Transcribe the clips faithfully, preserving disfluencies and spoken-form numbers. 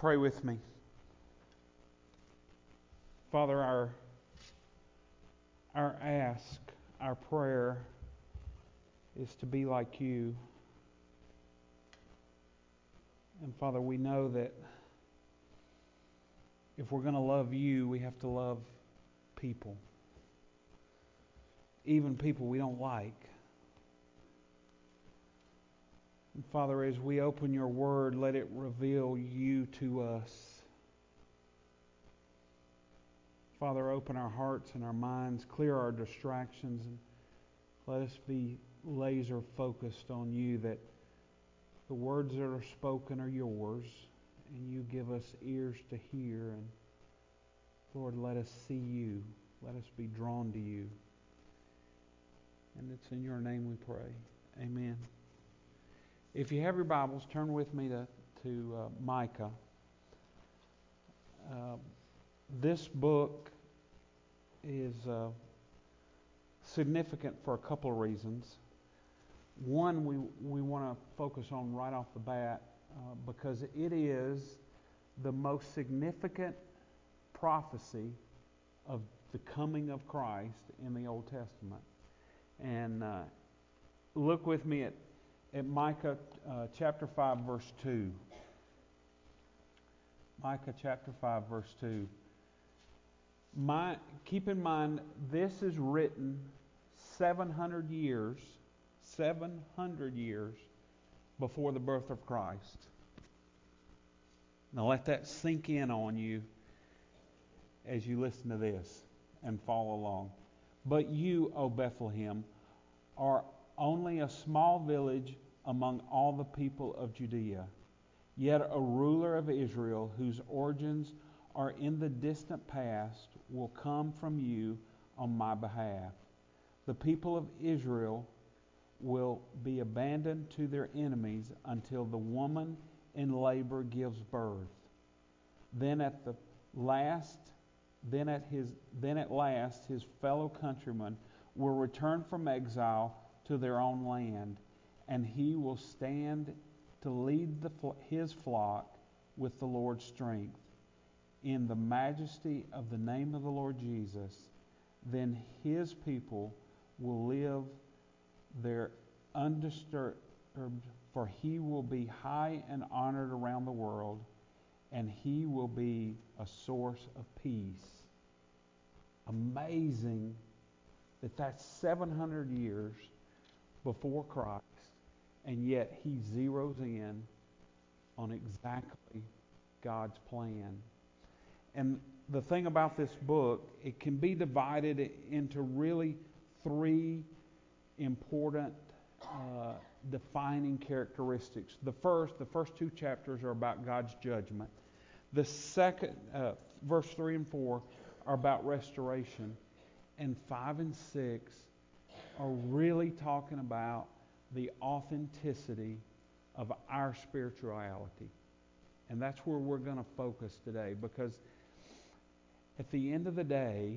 Pray with me. Father, our our ask, our prayer is to be like you. And Father, we know that if we're going to love you, we have to love people. Even people we don't like. And Father, as we open your word, let it reveal you to us. Father, open our hearts and our minds, clear our distractions, and let us be laser focused on you, that the words that are spoken are yours, and you give us ears to hear. And Lord, let us see you. Let us be drawn to you. And it's in your name we pray. Amen. If you have your Bibles, turn with me to, to uh, Micah. Uh, this book is uh, significant for a couple of reasons. One, we, we want to focus on right off the bat uh, because it is the most significant prophecy of the coming of Christ in the Old Testament. And uh, look with me at At Micah uh, chapter five, verse two. Micah chapter five, verse two. My, keep in mind, this is written seven hundred years, seven hundred years before the birth of Christ. Now let that sink in on you as you listen to this and follow along. But you, O Bethlehem, are only a small village among all the people of Judea, yet a ruler of Israel whose origins are in the distant past will come from you on my behalf. The people of Israel will be abandoned to their enemies until the woman in labor gives birth. Then at the last, then at his, then at last his fellow countrymen will return from exile to their own land, and he will stand to lead the, his flock with the Lord's strength. In the majesty of the name of the Lord Jesus, then his people will live there undisturbed, for he will be high and honored around the world, and he will be a source of peace. Amazing that that's seven hundred years before Christ. And yet he zeroes in on exactly God's plan. And the thing about this book, it can be divided into really three important uh, defining characteristics. The first, the first two chapters are about God's judgment. The second, uh, verse three and four, are about restoration. And five and six are really talking about the authenticity of our spirituality. And that's where we're going to focus today, because at the end of the day,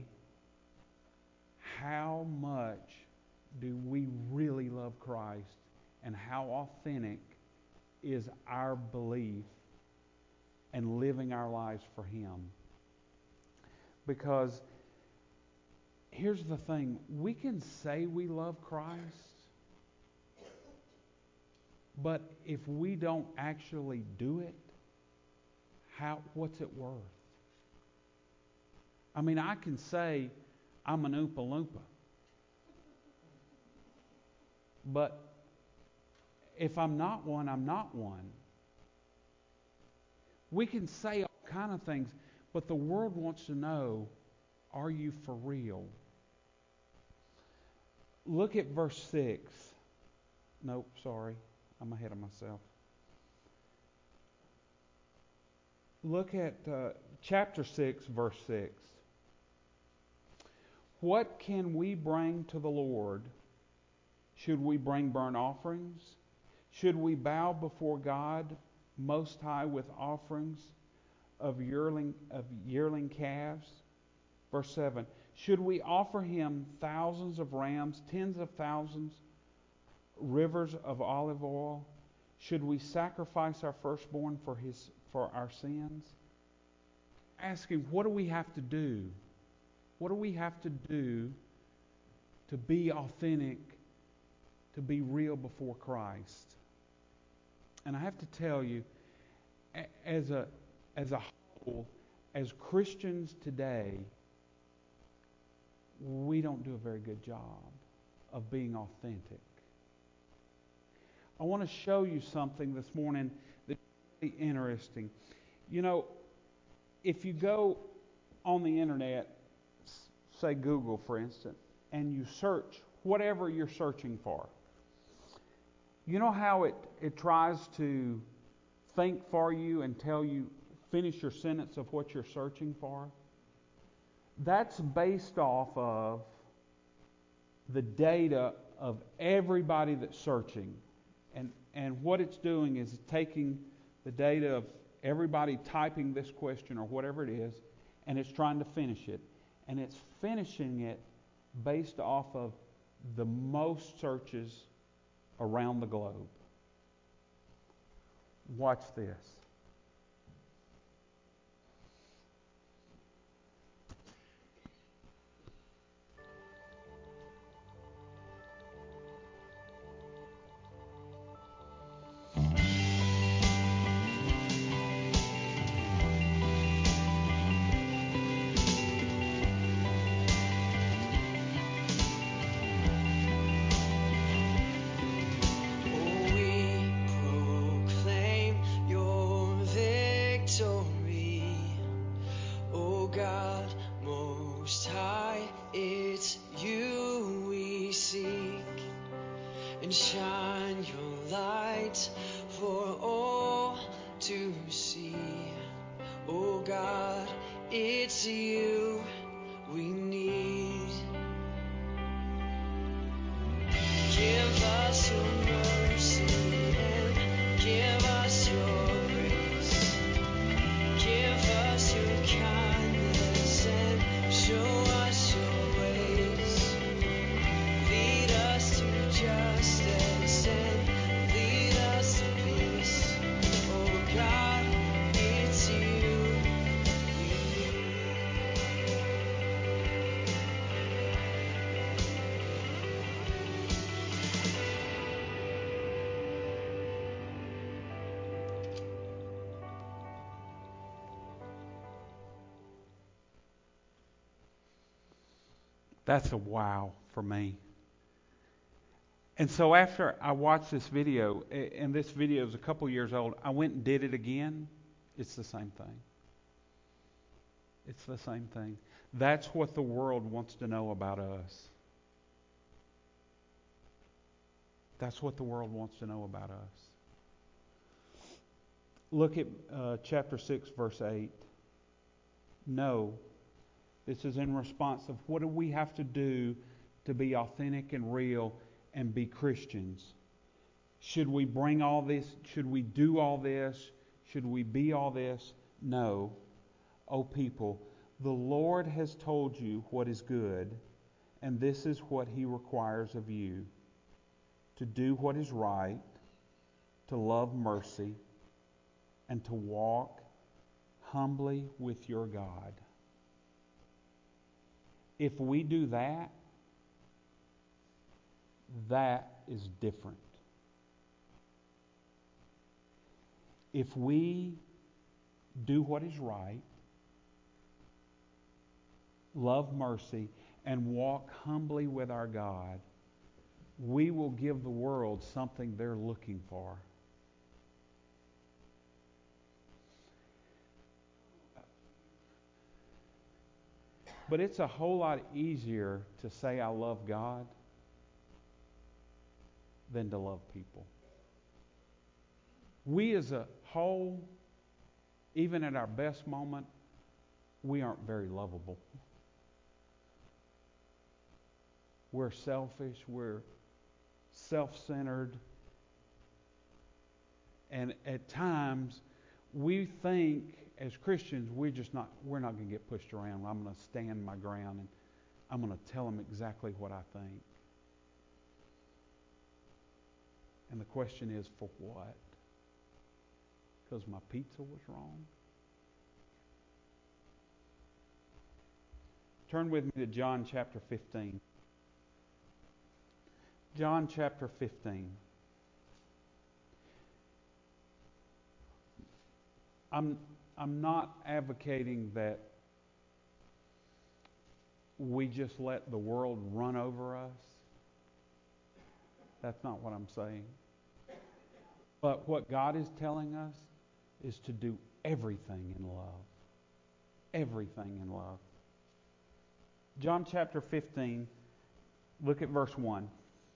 how much do we really love Christ, and how authentic is our belief and living our lives for Him? Because here's the thing, we can say we love Christ, but if we don't actually do it, how what's it worth? I mean, I can say I'm an Oompa Loompa, but if I'm not one, I'm not one. We can say all kind of things, but the world wants to know, are you for real? Look at verse six. Nope, sorry. I'm ahead of myself. Look at uh, chapter six, verse six. What can we bring to the Lord? Should we bring burnt offerings? Should we bow before God Most High with offerings of yearling, of yearling calves? Verse seven. Should we offer Him thousands of rams, tens of thousands, rivers of olive oil? Should we sacrifice our firstborn for his for our sins? Ask Him, what do we have to do? What do we have to do to be authentic, to be real before Christ? And I have to tell you, as a as a whole, as Christians today, we don't do a very good job of being authentic. I want to show you something this morning that's really interesting. You know, if you go on the internet, say Google for instance, and you search whatever you're searching for, you know how it, it tries to think for you and tell you, finish your sentence of what you're searching for? That's based off of the data of everybody that's searching. And, and what it's doing is taking the data of everybody typing this question or whatever it is, and it's trying to finish it. And it's finishing it based off of the most searches around the globe. Watch this. That's a wow for me. And so after I watched this video, and this video is a couple years old, I went and did it again. It's the same thing. It's the same thing. That's what the world wants to know about us. That's what the world wants to know about us. Look at uh, chapter six, verse eight. No. This is in response of what do we have to do to be authentic and real and be Christians? Should we bring all this? Should we do all this? Should we be all this? No. O people, the Lord has told you what is good, and this is what He requires of you: to do what is right, to love mercy, and to walk humbly with your God. If we do that, that is different. If we do what is right, love mercy, and walk humbly with our God, we will give the world something they're looking for. But it's a whole lot easier to say I love God than to love people. We as a whole, even at our best moment, we aren't very lovable. We're selfish, we're self-centered, and at times we think as Christians we're just not we're not going to get pushed around. I'm going to stand my ground and I'm going to tell them exactly what I think. And the question is, for what? because my pizza was wrong? Turn with me to John chapter fifteen. John chapter fifteen. I'm, I'm not advocating that we just let the world run over us. That's not what I'm saying. But what God is telling us is to do everything in love. Everything in love. John chapter fifteen, look at verse one.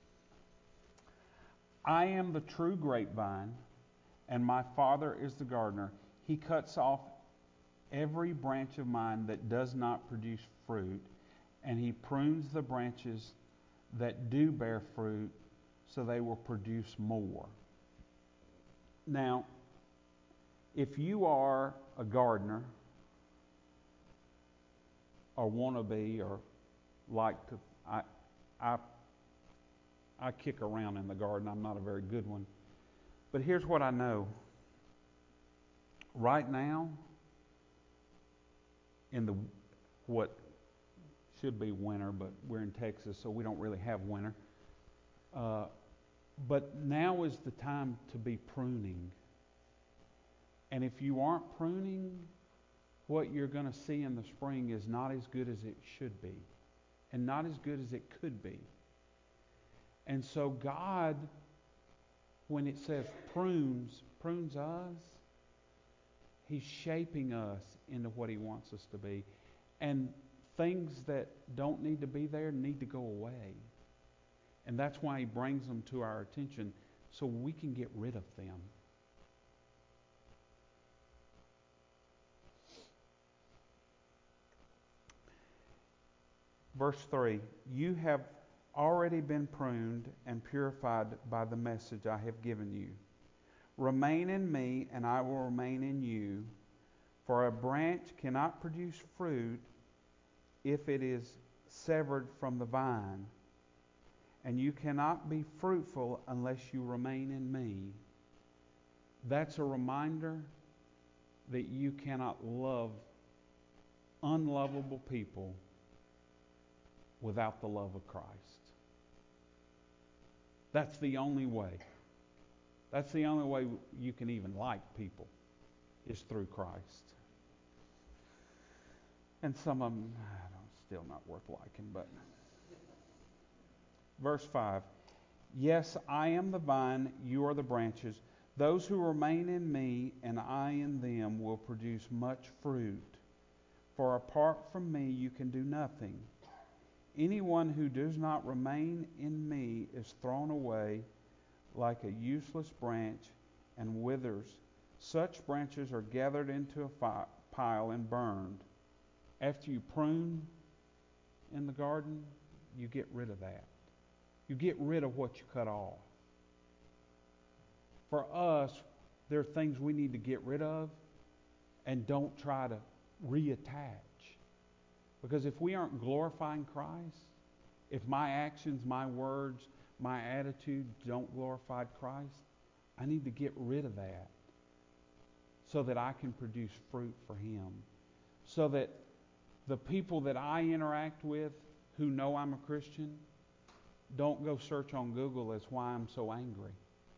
I am the true grapevine, and my Father is the gardener. He cuts off every branch of mine that does not produce fruit, and He prunes the branches that do bear fruit, so they will produce more. Now, if you are a gardener, or want to be, or like to, I, I, I kick around in the garden. I'm not a very good one. But here's what I know. Right now, in the what should be winter, but we're in Texas, so we don't really have winter. Uh, but now is the time to be pruning. And if you aren't pruning, what you're going to see in the spring is not as good as it should be, and not as good as it could be. And so God, when it says prunes, prunes us, He's shaping us into what He wants us to be. And things that don't need to be there need to go away. And that's why He brings them to our attention, so we can get rid of them. Verse three, you have already been pruned and purified by the message I have given you. Remain in me, and I will remain in you. For a branch cannot produce fruit if it is severed from the vine, and you cannot be fruitful unless you remain in me. That's a reminder that you cannot love unlovable people without the love of Christ. That's the only way. That's the only way you can even like people, is through Christ. And some of them, I don't, still not worth liking, but verse five. Yes, I am the vine, you are the branches. Those who remain in me and I in them will produce much fruit. For apart from me you can do nothing. Anyone who does not remain in me is thrown away like a useless branch and withers. Such branches are gathered into a fi- pile and burned. After you prune in the garden, you get rid of that. You get rid of what you cut off. For us, there are things we need to get rid of, and don't try to reattach. Because if we aren't glorifying Christ, if my actions, my words, my attitude don't glorify Christ, I need to get rid of that so that I can produce fruit for Him. So that the people that I interact with who know I'm a Christian don't go search on Google as why I'm so angry.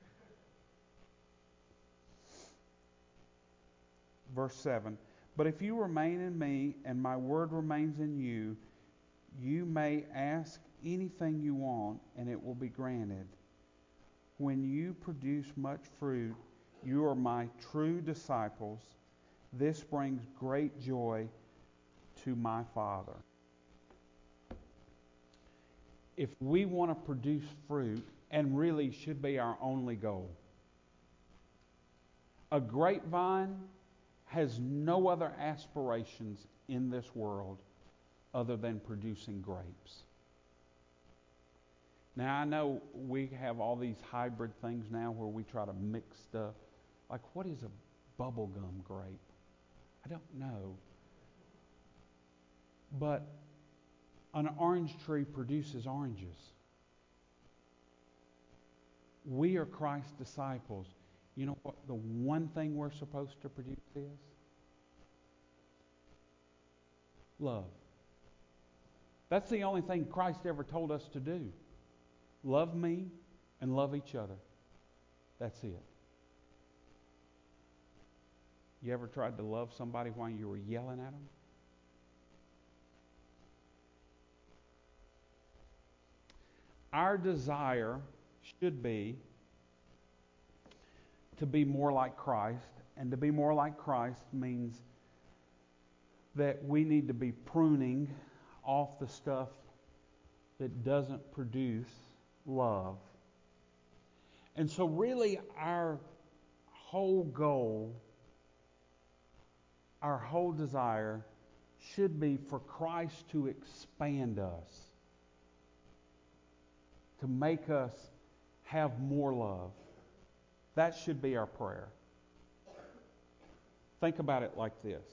Verse seven. But if you remain in me and my word remains in you, you may ask anything you want and it will be granted. When you produce much fruit, you are my true disciples. This brings great joy to my Father. If we want to produce fruit, and really should be our only goal, a grapevine has no other aspirations in this world other than producing grapes. Now, I know we have all these hybrid things now where we try to mix stuff. Like, what is a bubblegum grape? I don't know. But an orange tree produces oranges. We are Christ's disciples. You know what the one thing we're supposed to produce is? Love. That's the only thing Christ ever told us to do. Love me and love each other. That's it. You ever tried to love somebody while you were yelling at them? Our desire should be to be more like Christ. And to be more like Christ means that we need to be pruning off the stuff that doesn't produce love. And so really our whole goal, our whole desire should be for Christ to expand us, to make us have more love. That should be our prayer. Think about it like this.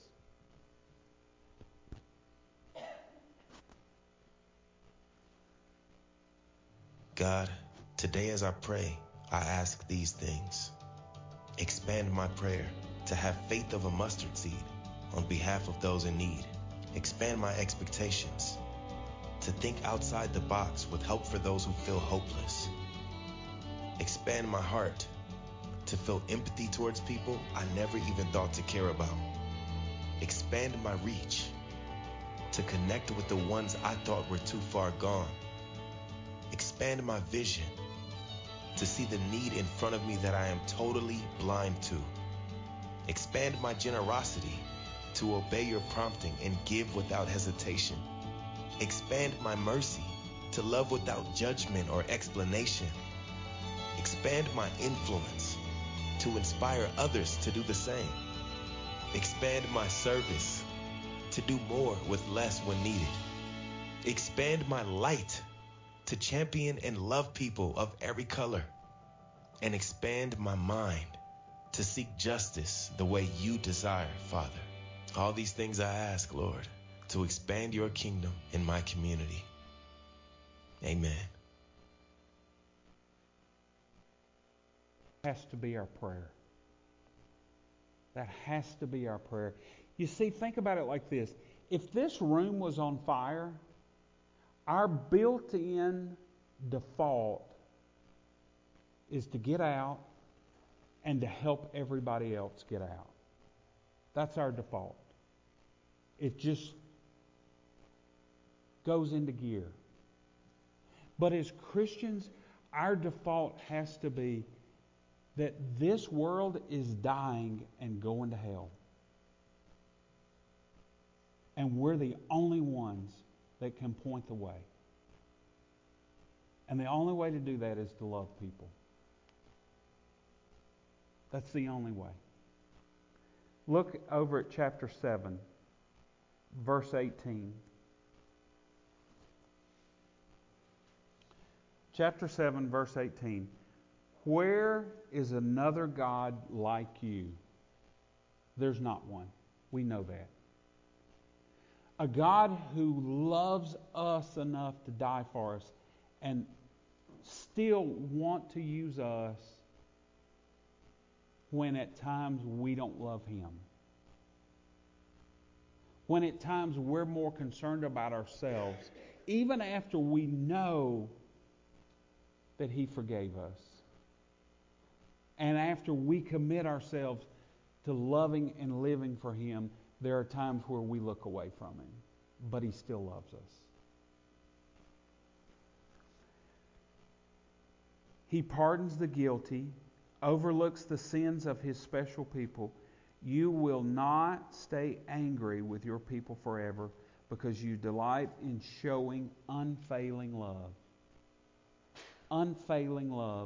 God, today as I pray, I ask these things. Expand my prayer to have faith of a mustard seed on behalf of those in need. Expand my expectations to think outside the box with help for those who feel hopeless. Expand my heart to feel empathy towards people I never even thought to care about. Expand my reach to connect with the ones I thought were too far gone. Expand my vision to see the need in front of me that I am totally blind to. Expand my generosity to obey your prompting and give without hesitation. Expand my mercy to love without judgment or explanation. Expand my influence to inspire others to do the same. Expand my service to do more with less when needed. Expand my light to champion and love people of every color. And expand my mind to seek justice the way you desire, Father. All these things I ask, Lord, to expand your kingdom in my community. Amen. Has to be our prayer. That has to be our prayer. You see, think about it like this. If this room was on fire, our built-in default is to get out and to help everybody else get out. That's our default. It just goes into gear. But as Christians, our default has to be that this world is dying and going to hell. And we're the only ones that can point the way. And the only way to do that is to love people. That's the only way. Look over at chapter seven, verse eighteen. Chapter seven, verse eighteen. Where is another God like you? There's not one. We know that. A God who loves us enough to die for us and still want to use us when at times we don't love Him. When at times we're more concerned about ourselves, even after we know that He forgave us. And after we commit ourselves to loving and living for Him, there are times where we look away from Him. But He still loves us. He pardons the guilty, overlooks the sins of His special people. You will not stay angry with your people forever because you delight in showing unfailing love. Unfailing love.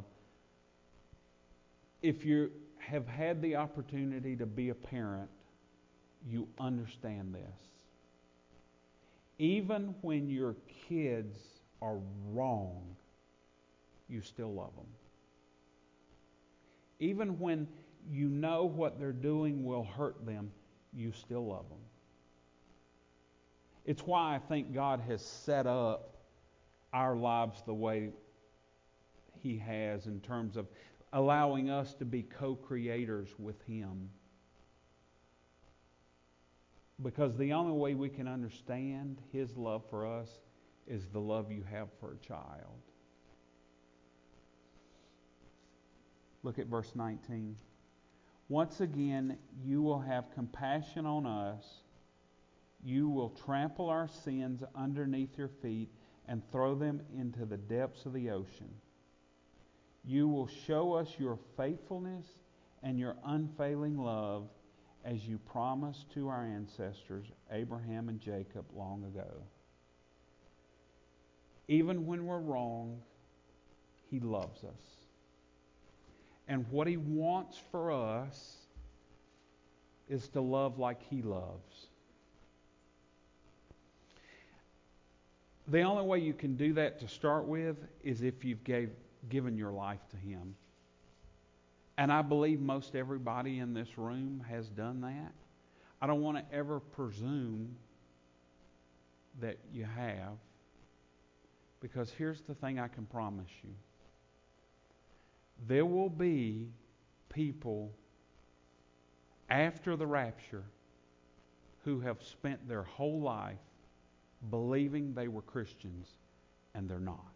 If you have had the opportunity to be a parent, you understand this. Even when your kids are wrong, you still love them. Even when you know what they're doing will hurt them, you still love them. It's why I think God has set up our lives the way He has in terms of allowing us to be co-creators with Him. Because the only way we can understand His love for us is the love you have for a child. Look at verse nineteen. Once again, you will have compassion on us. You will trample our sins underneath your feet and throw them into the depths of the ocean. You will show us your faithfulness and your unfailing love as you promised to our ancestors, Abraham and Jacob, long ago. Even when we're wrong, He loves us. And what He wants for us is to love like He loves. The only way you can do that to start with is if you've gave, given your life to Him. And I believe most everybody in this room has done that. I don't want to ever presume that you have, because here's the thing I can promise you. There will be people after the rapture who have spent their whole life believing they were Christians, and they're not.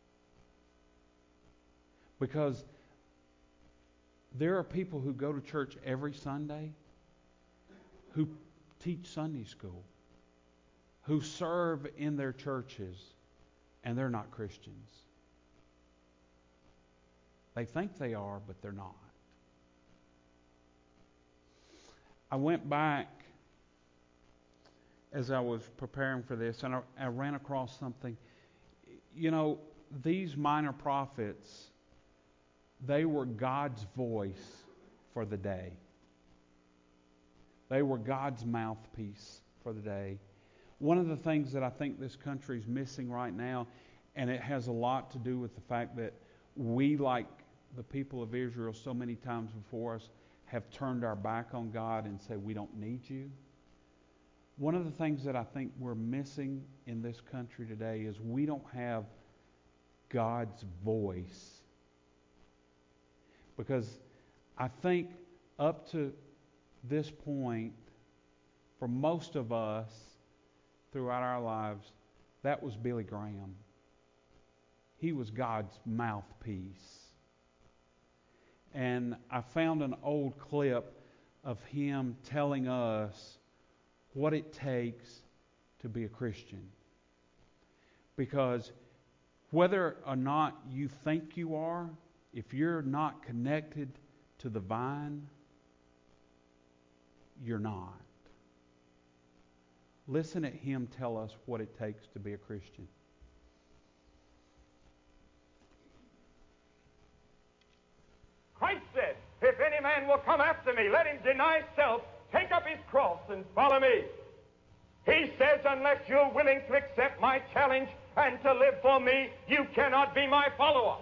Because there are people who go to church every Sunday, who teach Sunday school, who serve in their churches, and they're not Christians. They think they are, but they're not. I went back as I was preparing for this, and I, I ran across something. You know, these minor prophets, they were God's voice for the day. They were God's mouthpiece for the day. One of the things that I think this country is missing right now, and it has a lot to do with the fact that we, like the people of Israel so many times before us, have turned our back on God and say, we don't need you. One of the things that I think we're missing in this country today is we don't have God's voice. Because I think up to this point, for most of us throughout our lives, that was Billy Graham. He was God's mouthpiece. And I found an old clip of him telling us what it takes to be a Christian. Because whether or not you think you are, if you're not connected to the vine, you're not. Listen at him tell us what it takes to be a Christian. Christ said, if any man will come after me, let him deny self, take up his cross, and follow me. He says, unless you're willing to accept my challenge and to live for me, you cannot be my follower.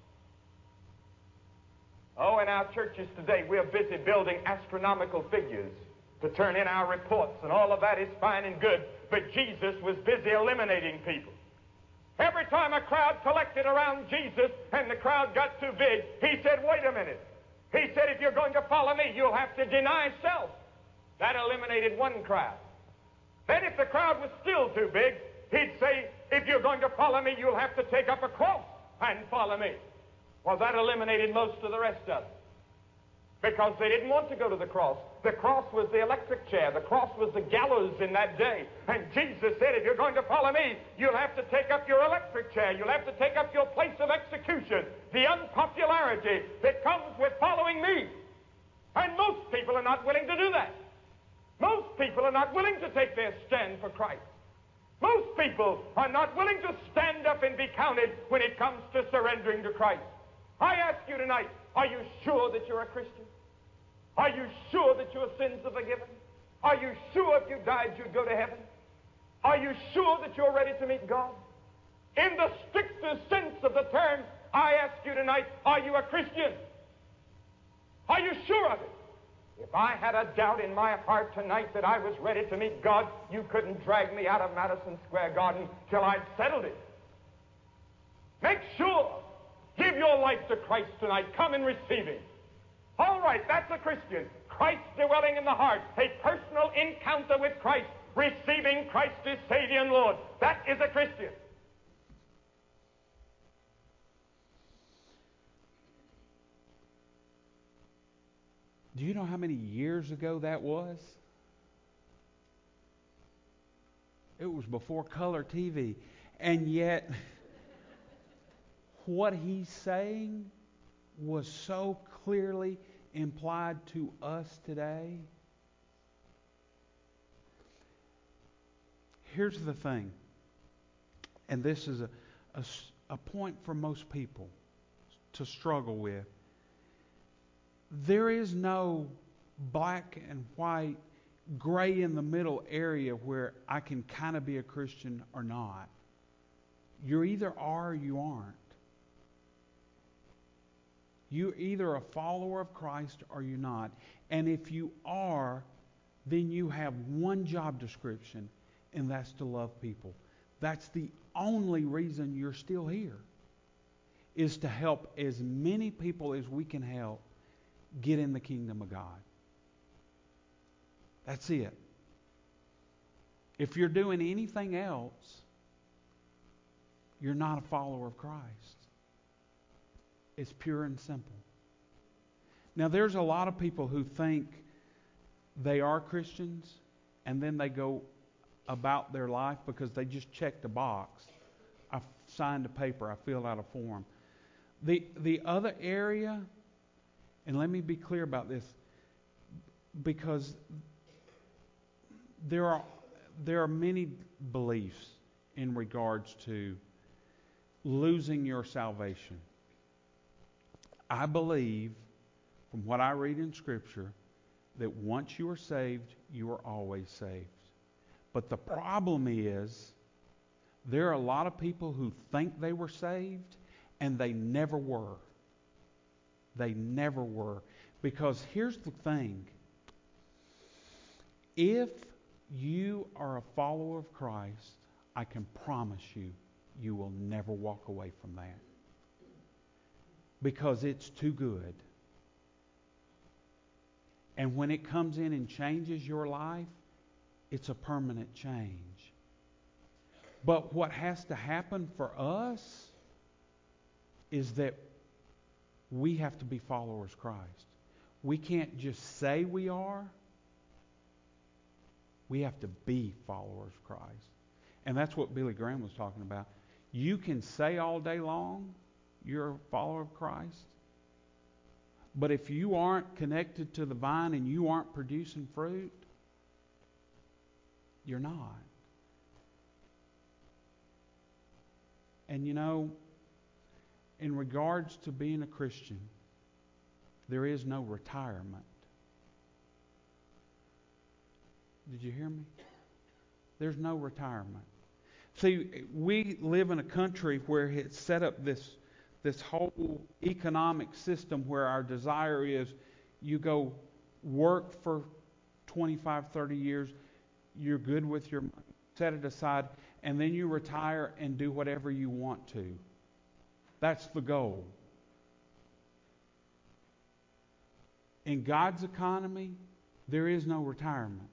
Oh, in our churches today, we're busy building astronomical figures to turn in our reports, and all of that is fine and good, but Jesus was busy eliminating people. Every time a crowd collected around Jesus and the crowd got too big, he said, wait a minute. He said, if you're going to follow me, you'll have to deny self. That eliminated one crowd. Then if the crowd was still too big, he'd say, if you're going to follow me, you'll have to take up a cross and follow me. Well, that eliminated most of the rest of them, because they didn't want to go to the cross. The cross was the electric chair. The cross was the gallows in that day. And Jesus said, if you're going to follow me, you'll have to take up your electric chair. You'll have to take up your place of execution, the unpopularity that comes with following me. And most people are not willing to do that. Most people are not willing to take their stand for Christ. Most people are not willing to stand up and be counted when it comes to surrendering to Christ. I ask you tonight, are you sure that you're a Christian? Are you sure that your sins are forgiven? Are you sure if you died you'd go to heaven? Are you sure that you're ready to meet God? In the strictest sense of the term, I ask you tonight, are you a Christian? Are you sure of it? If I had a doubt in my heart tonight that I was ready to meet God, you couldn't drag me out of Madison Square Garden till I'd settled it. Make sure Give your life to Christ tonight. Come and receive Him. All right, that's a Christian. Christ dwelling in the heart. A personal encounter with Christ. Receiving Christ as Savior and Lord. That is a Christian. Do you know how many years ago that was? It was before color T V. And yet, what he's saying was so clearly implied to us today. Here's the thing, and this is a, a, a point for most people to struggle with. There is no black and white, gray in the middle area where I can kind of be a Christian or not. You either are or you aren't. You're either a follower of Christ or you're not. And if you are, then you have one job description, and that's to love people. That's the only reason you're still here, is to help as many people as we can help get in the kingdom of God. That's it. If you're doing anything else, you're not a follower of Christ. It's pure and simple. Now, there's a lot of people who think they are Christians and then they go about their life because they just checked a box. I signed a paper. I filled out a form. The, the other area, and let me be clear about this, because there are there are many beliefs in regards to losing your salvation. I believe, from what I read in Scripture, that once you are saved, you are always saved. But the problem is, there are a lot of people who think they were saved, and they never were. They never were. Because here's the thing. If you are a follower of Christ, I can promise you, you will never walk away from that. Because it's too good. And when it comes in and changes your life, it's a permanent change. But what has to happen for us is that we have to be followers of Christ. We can't just say we are. We have to be followers of Christ. And that's what Billy Graham was talking about. You can say all day long you're a follower of Christ, but if you aren't connected to the vine and you aren't producing fruit, you're not. And you know, in regards to being a Christian, there is no retirement. Did you hear me? There's no retirement. See, we live in a country where it's set up this, this whole economic system where our desire is you go work for twenty-five, thirty years, you're good with your money, set it aside, and then you retire and do whatever you want to. That's the goal. In God's economy, there is no retirement.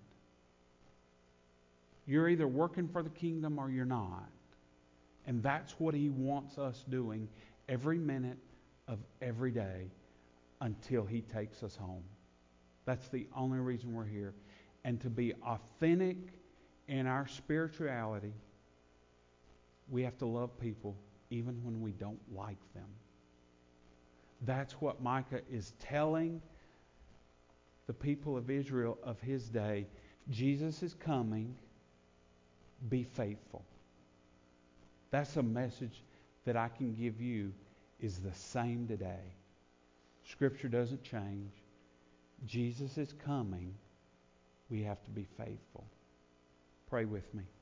You're either working for the kingdom or you're not. And that's what He wants us doing every minute of every day until He takes us home. That's the only reason we're here. And to be authentic in our spirituality, we have to love people even when we don't like them. That's what Micah is telling the people of Israel of his day. Jesus is coming. Be faithful. That's a message that I can give you, is the same today. Scripture doesn't change. Jesus is coming. We have to be faithful. Pray with me.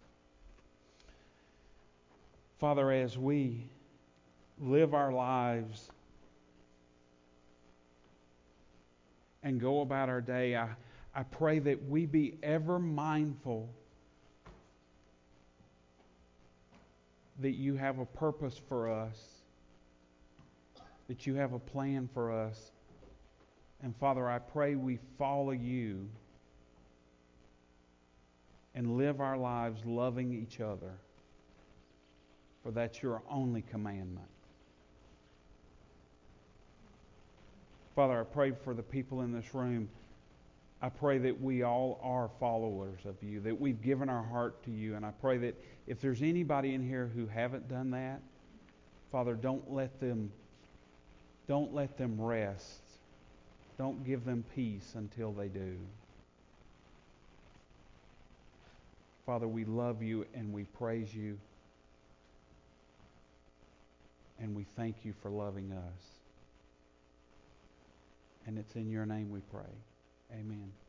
Father, as we live our lives and go about our day, I, I pray that we be ever mindful that you have a purpose for us that you have a plan for us. And Father, I pray we follow you and live our lives loving each other. For that's your only commandment. Father, I pray for the people in this room. I pray that we all are followers of you, that we've given our heart to you. And I pray that if there's anybody in here who haven't done that, Father, don't let them, don't let them rest. Don't give them peace until they do. Father, we love you and we praise you. And we thank you for loving us. And it's in your name we pray. Amen.